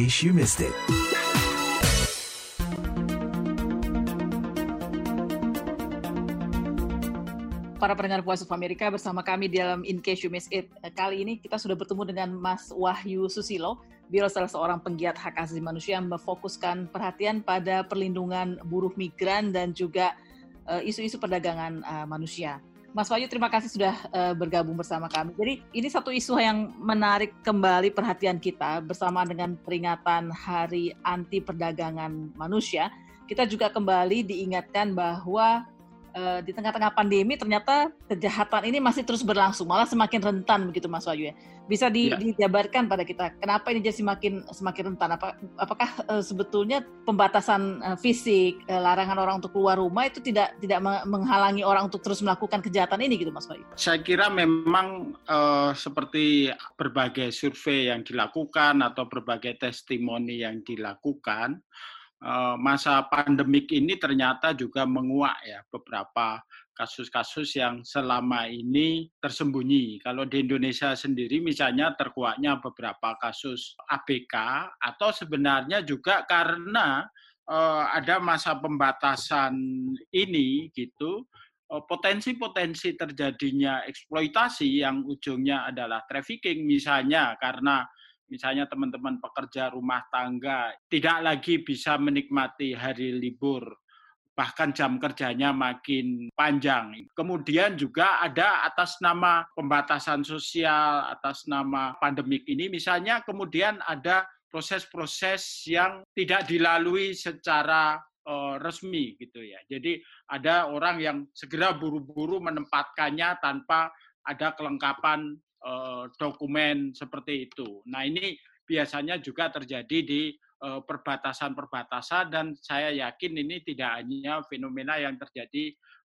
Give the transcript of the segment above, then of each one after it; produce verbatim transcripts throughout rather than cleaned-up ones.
case you missed it. Para pendengar Voice of America, bersama kami dalam In Case You Miss It. Kali ini kita sudah bertemu dengan Mas Wahyu Susilo. Beliau salah seorang penggiat hak asasi manusia yang memfokuskan perhatian pada perlindungan buruh migran dan juga uh, isu-isu perdagangan uh, manusia. Mas Wahyu, terima kasih sudah uh, bergabung bersama kami. Jadi ini satu isu yang menarik kembali perhatian kita bersama dengan peringatan Hari Anti Perdagangan Manusia. Kita juga kembali diingatkan bahwa Uh, di tengah-tengah pandemi ternyata kejahatan ini masih terus berlangsung, malah semakin rentan begitu Mas Wahyu ya. Bisa di, ya. dijabarkan pada kita kenapa ini jadi semakin semakin rentan? Apa, apakah uh, sebetulnya pembatasan uh, fisik, uh, larangan orang untuk keluar rumah itu tidak tidak menghalangi orang untuk terus melakukan kejahatan ini gitu Mas Wahyu? Saya kira memang uh, seperti berbagai survei yang dilakukan atau berbagai testimoni yang dilakukan, masa pandemik ini ternyata juga menguak ya beberapa kasus-kasus yang selama ini tersembunyi. Kalau di Indonesia sendiri misalnya terkuaknya beberapa kasus A B K atau sebenarnya juga karena uh, ada masa pembatasan ini gitu, uh, potensi-potensi terjadinya eksploitasi yang ujungnya adalah trafficking misalnya karena misalnya teman-teman pekerja rumah tangga tidak lagi bisa menikmati hari libur, bahkan jam kerjanya makin panjang. Kemudian juga ada atas nama pembatasan sosial, atas nama pandemik ini, misalnya kemudian ada proses-proses yang tidak dilalui secara uh, resmi gitu ya. Jadi ada orang yang segera buru-buru menempatkannya tanpa ada kelengkapan dokumen seperti itu. Nah ini biasanya juga terjadi di uh, perbatasan-perbatasan dan saya yakin ini tidak hanya fenomena yang terjadi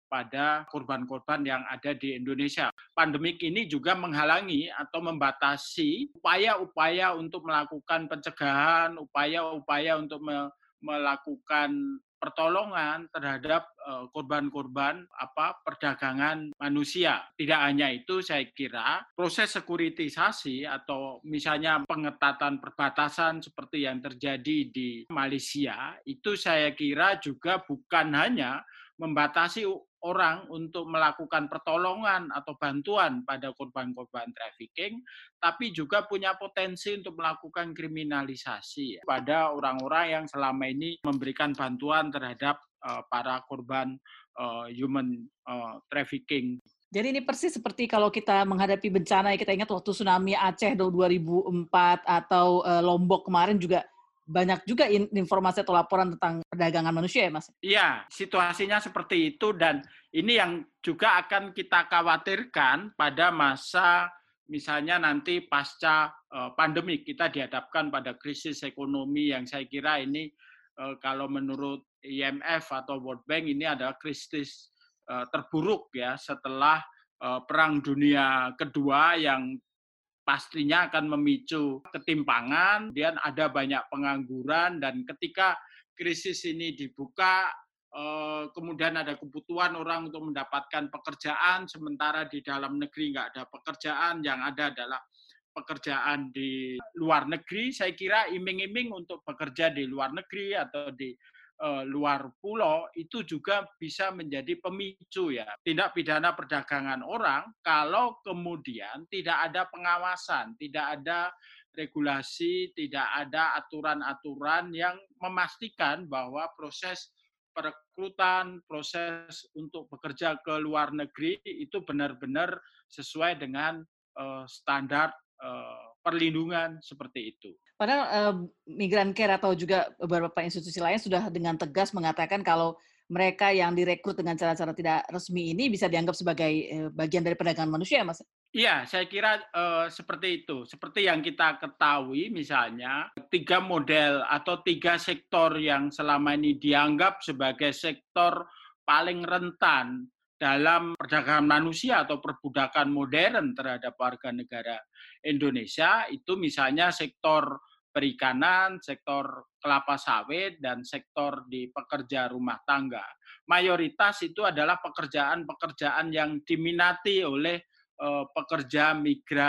pada korban-korban yang ada di Indonesia. Pandemik ini juga menghalangi atau membatasi upaya-upaya untuk melakukan pencegahan, upaya-upaya untuk me- melakukan pertolongan terhadap uh, korban-korban apa perdagangan manusia. Tidak hanya itu, saya kira proses sekuritisasi atau misalnya pengetatan perbatasan seperti yang terjadi di Malaysia itu saya kira juga bukan hanya membatasi orang untuk melakukan pertolongan atau bantuan pada korban-korban trafficking, tapi juga punya potensi untuk melakukan kriminalisasi pada orang-orang yang selama ini memberikan bantuan terhadap uh, para korban uh, human uh, trafficking. Jadi ini persis seperti kalau kita menghadapi bencana, kita ingat waktu tsunami Aceh dua ribu empat atau uh, Lombok kemarin juga banyak juga informasi atau laporan tentang perdagangan manusia ya Mas? Iya, situasinya seperti itu dan ini yang juga akan kita khawatirkan pada masa misalnya nanti pasca uh, pandemi kita dihadapkan pada krisis ekonomi yang saya kira ini uh, kalau menurut I M F atau World Bank ini adalah krisis uh, terburuk ya setelah uh, Perang Dunia Kedua yang pastinya akan memicu ketimpangan, kemudian ada banyak pengangguran, dan ketika krisis ini dibuka, kemudian ada kebutuhan orang untuk mendapatkan pekerjaan, sementara di dalam negeri nggak ada pekerjaan, yang ada adalah pekerjaan di luar negeri. Saya kira iming-iming untuk bekerja di luar negeri atau di Uh, luar pulau itu juga bisa menjadi pemicu ya tindak pidana perdagangan orang kalau kemudian tidak ada pengawasan, tidak ada regulasi, tidak ada aturan-aturan yang memastikan bahwa proses perekrutan, proses untuk bekerja ke luar negeri itu benar-benar sesuai dengan uh, standar uh, perlindungan seperti itu. Padahal uh, Migran Care atau juga beberapa institusi lain sudah dengan tegas mengatakan kalau mereka yang direkrut dengan cara-cara tidak resmi ini bisa dianggap sebagai uh, bagian dari perdagangan manusia, Mas? Iya, saya kira uh, seperti itu. Seperti yang kita ketahui misalnya, tiga model atau tiga sektor yang selama ini dianggap sebagai sektor paling rentan dalam perdagangan manusia atau perbudakan modern terhadap warga negara Indonesia, itu misalnya sektor perikanan, sektor kelapa sawit, dan sektor di pekerja rumah tangga. Mayoritas itu adalah pekerjaan-pekerjaan yang diminati oleh uh, pekerja migran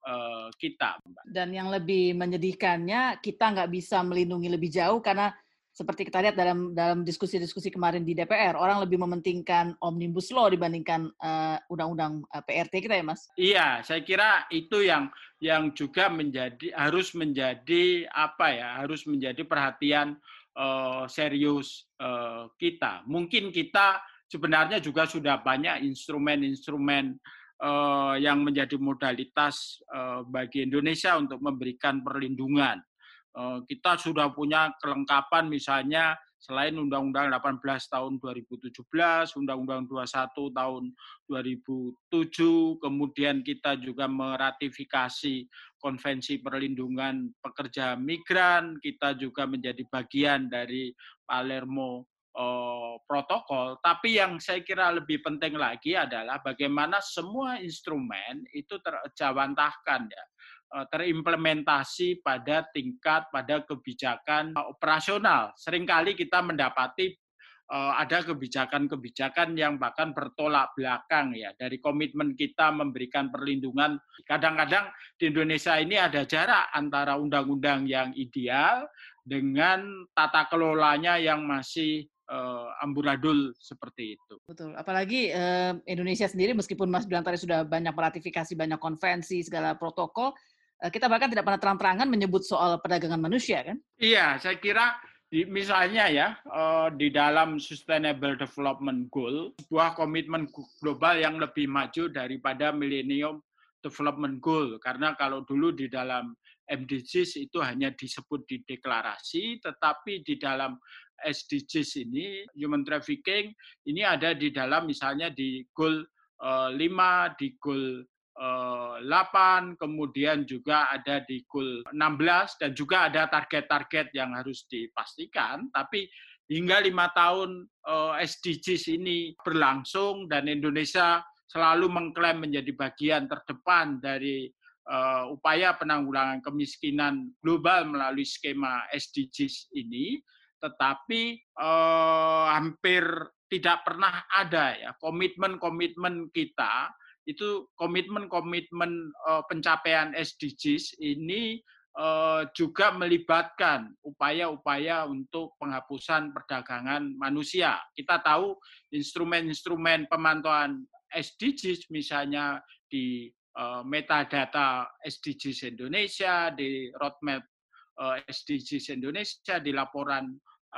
uh, kita, Mbak. Dan yang lebih menyedihkannya, kita nggak bisa melindungi lebih jauh karena seperti kita lihat dalam dalam diskusi-diskusi kemarin di D P R, orang lebih mementingkan Omnibus Law dibandingkan uh, undang-undang uh, P R T kita ya, Mas? Iya, saya kira itu yang yang juga menjadi harus menjadi apa ya, harus menjadi perhatian uh, serius uh, kita. Mungkin kita sebenarnya juga sudah banyak instrumen-instrumen uh, yang menjadi modalitas uh, bagi Indonesia untuk memberikan perlindungan. Kita sudah punya kelengkapan misalnya selain Undang-Undang delapan belas tahun dua ribu tujuh belas, Undang-Undang dua puluh satu tahun dua ribu tujuh, kemudian kita juga meratifikasi Konvensi Perlindungan Pekerja Migran, kita juga menjadi bagian dari Palermo eh, Protokol. Tapi yang saya kira lebih penting lagi adalah bagaimana semua instrumen itu terjawantahkan ya, terimplementasi pada tingkat, pada kebijakan operasional. Seringkali kita mendapati uh, ada kebijakan-kebijakan yang bahkan bertolak belakang ya dari komitmen kita memberikan perlindungan. Kadang-kadang di Indonesia ini ada jarak antara undang-undang yang ideal dengan tata kelolanya yang masih uh, amburadul seperti itu. Betul. Apalagi uh, Indonesia sendiri meskipun Mas bilang tadi sudah banyak meratifikasi banyak konvensi, segala protokol, kita bahkan tidak pernah terang-terangan menyebut soal perdagangan manusia, kan? Iya, saya kira misalnya ya, di dalam Sustainable Development Goal, sebuah komitmen global yang lebih maju daripada Millennium Development Goal. Karena kalau dulu di dalam M D Gs itu hanya disebut di deklarasi, tetapi di dalam S D Gs ini, human trafficking, ini ada di dalam misalnya di Goal lima, di Goal delapan, kemudian juga ada di Goal enam belas, dan juga ada target-target yang harus dipastikan. Tapi hingga lima tahun S D Gs ini berlangsung dan Indonesia selalu mengklaim menjadi bagian terdepan dari uh, upaya penanggulangan kemiskinan global melalui skema S D Gs ini, tetapi uh, hampir tidak pernah ada ya komitmen-komitmen kita, itu komitmen-komitmen uh, pencapaian S D Gs ini uh, juga melibatkan upaya-upaya untuk penghapusan perdagangan manusia. Kita tahu instrumen-instrumen pemantauan S D Gs misalnya di uh, metadata S D Gs Indonesia, di roadmap uh, S D Gs Indonesia, di laporan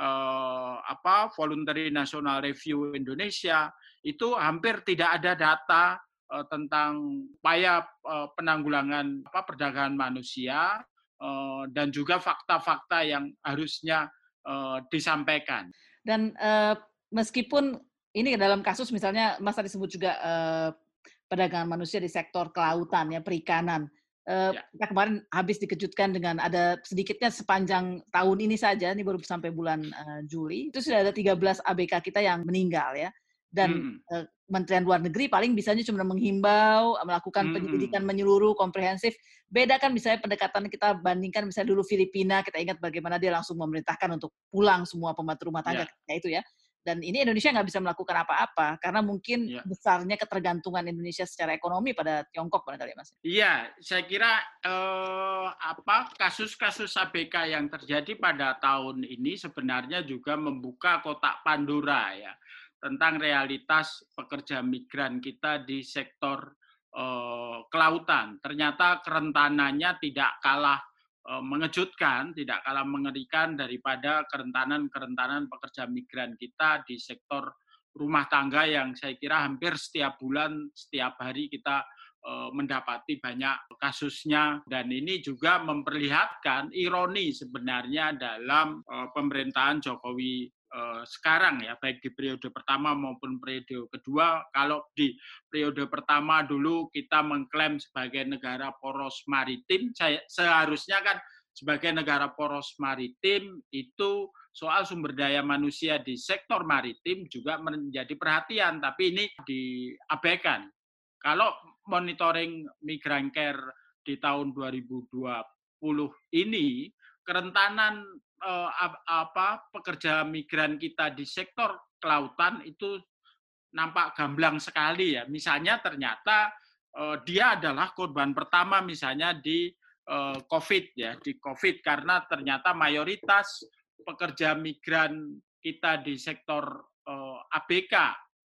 uh, apa Voluntary National Review Indonesia, itu hampir tidak ada data uh, tentang upaya uh, penanggulangan apa perdagangan manusia uh, dan juga fakta-fakta yang harusnya uh, disampaikan. Dan uh, meskipun ini dalam kasus misalnya Mas tadi sebut juga uh, perdagangan manusia di sektor kelautan ya, perikanan. Uh, ya. Kita kemarin habis dikejutkan dengan ada sedikitnya sepanjang tahun ini saja, ini baru sampai bulan uh, Juli, itu sudah ada tiga belas A B K kita yang meninggal ya. Dan hmm. uh, Kementerian Luar Negeri paling bisanya cuma menghimbau, melakukan hmm. penyelidikan menyeluruh, komprehensif. Beda kan misalnya pendekatan kita bandingkan misalnya dulu Filipina, kita ingat bagaimana dia langsung memerintahkan untuk pulang semua pembantu rumah tangga ya. Itu ya. Dan ini Indonesia nggak bisa melakukan apa-apa karena mungkin ya. besarnya ketergantungan Indonesia secara ekonomi pada Tiongkok barangkali Mas. Iya, saya kira eh, apa kasus-kasus A B K yang terjadi pada tahun ini sebenarnya juga membuka kotak Pandora ya tentang realitas pekerja migran kita di sektor eh, kelautan. Ternyata kerentanannya tidak kalah mengejutkan, tidak kalah mengerikan daripada kerentanan-kerentanan pekerja migran kita di sektor rumah tangga yang saya kira hampir setiap bulan, setiap hari kita uh, mendapati banyak kasusnya. Dan ini juga memperlihatkan ironi sebenarnya dalam uh, pemerintahan Jokowi Uh, sekarang ya, baik di periode pertama maupun periode kedua. Kalau di periode pertama dulu kita mengklaim sebagai negara poros maritim, saya, seharusnya kan sebagai negara poros maritim itu soal sumber daya manusia di sektor maritim juga menjadi perhatian, tapi ini diabaikan. Kalau monitoring Migrancare di tahun dua ribu dua puluh ini, kerentanan eh, apa pekerja migran kita di sektor kelautan itu nampak gamblang sekali ya. Misalnya ternyata dia adalah korban pertama misalnya di COVID ya, di COVID karena ternyata mayoritas pekerja migran kita di sektor A B K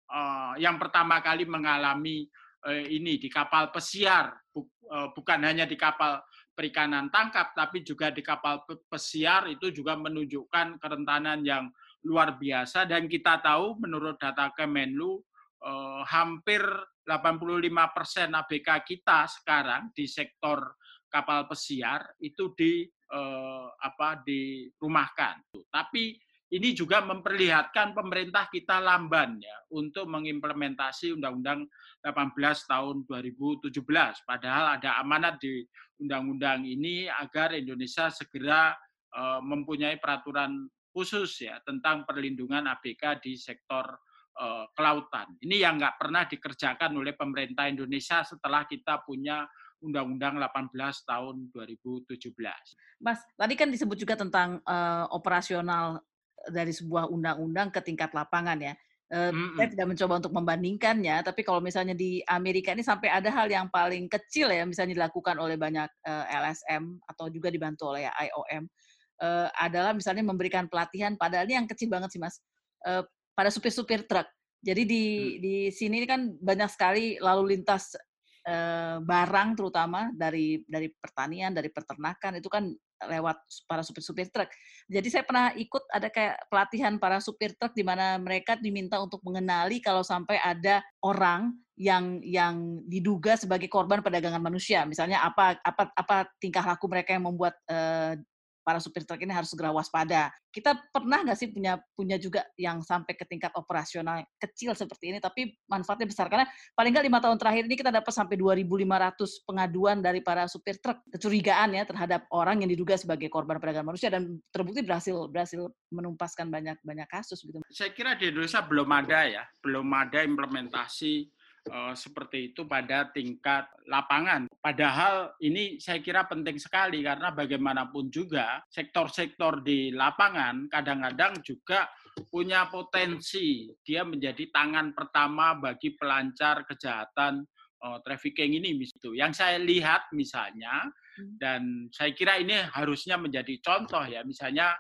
yang pertama kali mengalami ini di kapal pesiar, bukan hanya di kapal perikanan tangkap, tapi juga di kapal pesiar itu juga menunjukkan kerentanan yang luar biasa. Dan kita tahu menurut data Kemenlu, eh, hampir delapan puluh lima persen A B K kita sekarang di sektor kapal pesiar itu di eh, apa dirumahkan. Tapi ini juga memperlihatkan pemerintah kita lamban ya untuk mengimplementasi Undang-Undang delapan belas tahun dua ribu tujuh belas. Padahal ada amanat di undang-undang ini agar Indonesia segera uh, mempunyai peraturan khusus ya tentang perlindungan A B K di sektor uh, kelautan. Ini yang nggak pernah dikerjakan oleh pemerintah Indonesia setelah kita punya Undang-Undang delapan belas tahun dua ribu tujuh belas. Mas, tadi kan disebut juga tentang uh, operasional dari sebuah undang-undang ke tingkat lapangan ya. Uh, mm-hmm. Saya tidak mencoba untuk membandingkannya, tapi kalau misalnya di Amerika ini sampai ada hal yang paling kecil ya, misalnya dilakukan oleh banyak uh, L S M atau juga dibantu oleh I O M, uh, adalah misalnya memberikan pelatihan, padahal ini yang kecil banget sih Mas, uh, pada supir-supir truk. Jadi di hmm. di sini kan banyak sekali lalu lintas uh, barang terutama dari dari pertanian, dari peternakan itu kan lewat para supir-supir truk. Jadi saya pernah ikut ada kayak pelatihan para supir truk di mana mereka diminta untuk mengenali kalau sampai ada orang yang yang diduga sebagai korban perdagangan manusia. Misalnya apa apa apa tingkah laku mereka yang membuat uh, para supir truk ini harus segera waspada. Kita pernah nggak sih punya punya juga yang sampai ke tingkat operasional kecil seperti ini, tapi manfaatnya besar karena paling nggak lima tahun terakhir ini kita dapat sampai dua ribu lima ratus pengaduan dari para supir truk kecurigaan ya terhadap orang yang diduga sebagai korban perdagangan manusia dan terbukti berhasil berhasil menumpaskan banyak banyak kasus gitu. Saya kira di Indonesia belum ada ya, belum ada implementasi Uh, seperti itu pada tingkat lapangan. Padahal ini saya kira penting sekali karena bagaimanapun juga sektor-sektor di lapangan kadang-kadang juga punya potensi dia menjadi tangan pertama bagi pelancar kejahatan uh, trafficking ini. Gitu. Yang saya lihat misalnya dan saya kira ini harusnya menjadi contoh ya misalnya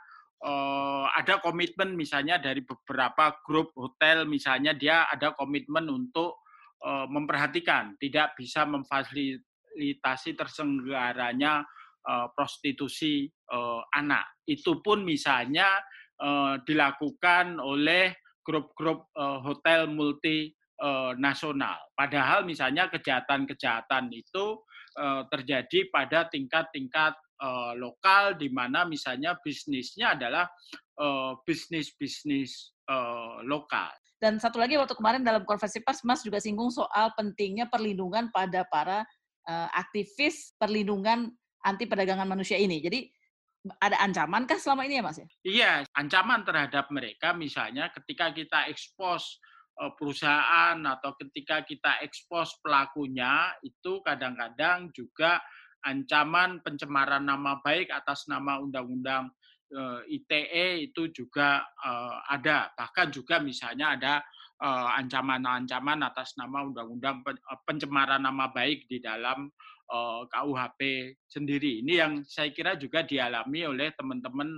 uh, ada komitmen misalnya dari beberapa grup hotel misalnya dia ada komitmen untuk memperhatikan, tidak bisa memfasilitasi terselenggaranya uh, prostitusi uh, anak. Itu pun misalnya uh, dilakukan oleh grup-grup uh, hotel multinasional. Uh, Padahal misalnya kejahatan-kejahatan itu uh, terjadi pada tingkat-tingkat uh, lokal, di mana misalnya bisnisnya adalah uh, bisnis-bisnis uh, lokal. Dan satu lagi waktu kemarin dalam konferensi pers, Mas juga singgung soal pentingnya perlindungan pada para uh, aktivis perlindungan anti perdagangan manusia ini. Jadi ada ancaman kah selama ini ya Mas? Iya, ancaman terhadap mereka misalnya ketika kita ekspos uh, perusahaan atau ketika kita ekspos pelakunya, itu kadang-kadang juga ancaman pencemaran nama baik atas nama undang-undang I T E itu juga uh, ada. Bahkan juga misalnya ada uh, ancaman-ancaman atas nama undang-undang pencemaran nama baik di dalam uh, K U H P sendiri. Ini yang saya kira juga dialami oleh teman-teman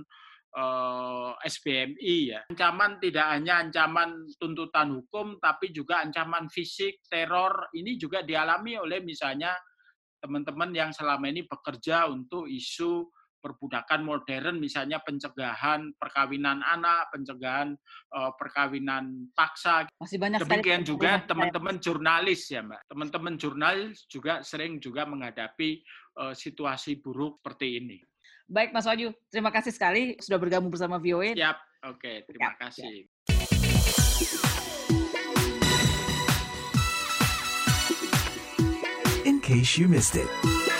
uh, S B M I ya. Ancaman tidak hanya ancaman tuntutan hukum, tapi juga ancaman fisik, teror. Ini juga dialami oleh misalnya teman-teman yang selama ini bekerja untuk isu perbudakan modern, misalnya pencegahan perkawinan anak, pencegahan uh, perkawinan paksa. Masih banyak Demikian juga teman-teman jurnalis ya Mbak. Teman-teman jurnalis juga sering juga menghadapi uh, situasi buruk seperti ini. Baik Mas Wahyu, terima kasih sekali sudah bergabung bersama V O A. Siap, oke, terima siap, kasih. Siap. In case you missed it.